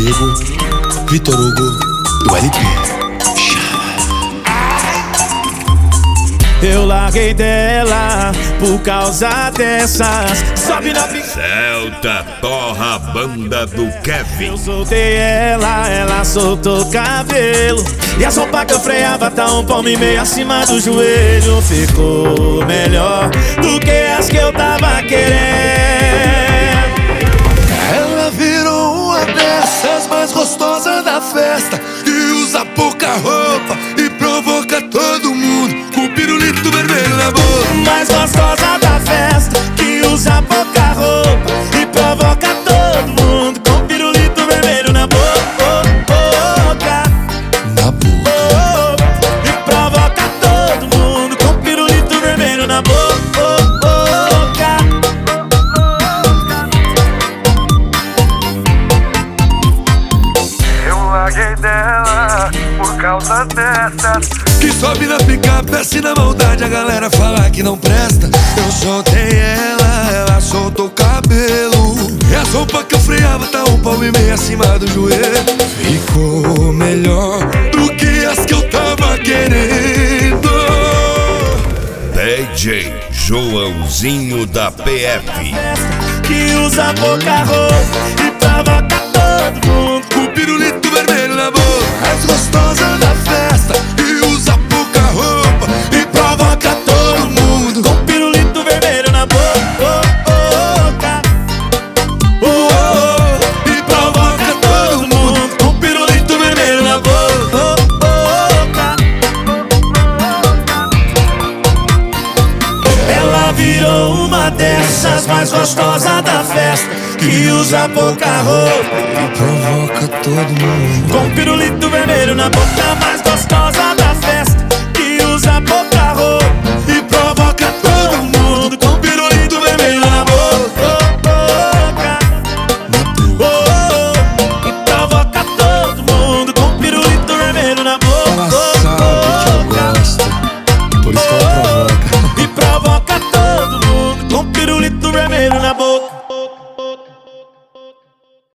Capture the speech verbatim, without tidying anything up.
Diego, Vitor Hugo e o L P. Eu larguei dela por causa dessas. Sobe na pica. Celta, porra, banda do Kevin. Eu soltei ela, ela soltou cabelo. E a sopa que eu freava tá um palmo e meio acima do joelho. Ficou melhor do que as que eu tava querendo. Ela virou uma dessas mais gostosas da festa, que usa pouca roupa e provoca todo mundo com pirulito vermelho na boca. Mais gostosa da festa, que usa pouca roupa e provoca todo mundo com pirulito vermelho na boca. Na boca. E provoca todo mundo com pirulito vermelho na boca. Eu larguei dela por causa dessas, Que sobe na picape, desce na maldade, a galera fala que não presta. Eu soltei ela, ela soltou o cabelo. E a sopa que eu freava tá um palmo e meio acima do joelho. Ficou melhor do que as que eu tava querendo. D J Joãozinho da P F. Que usa pouca roupa e provoca todo mundo Com pirulito vermelho na boca. Mais gostosa da festa, que usa pouca roupa e provoca todo mundo com pirulito vermelho na boca. Oh, oh, e provoca todo mundo com pirulito vermelho na boca. Ela virou uma dessas mais gostosas da festa, que usa pouca roupa e provoca todo mundo com pirulito vermelho na boca. Mais gostosa da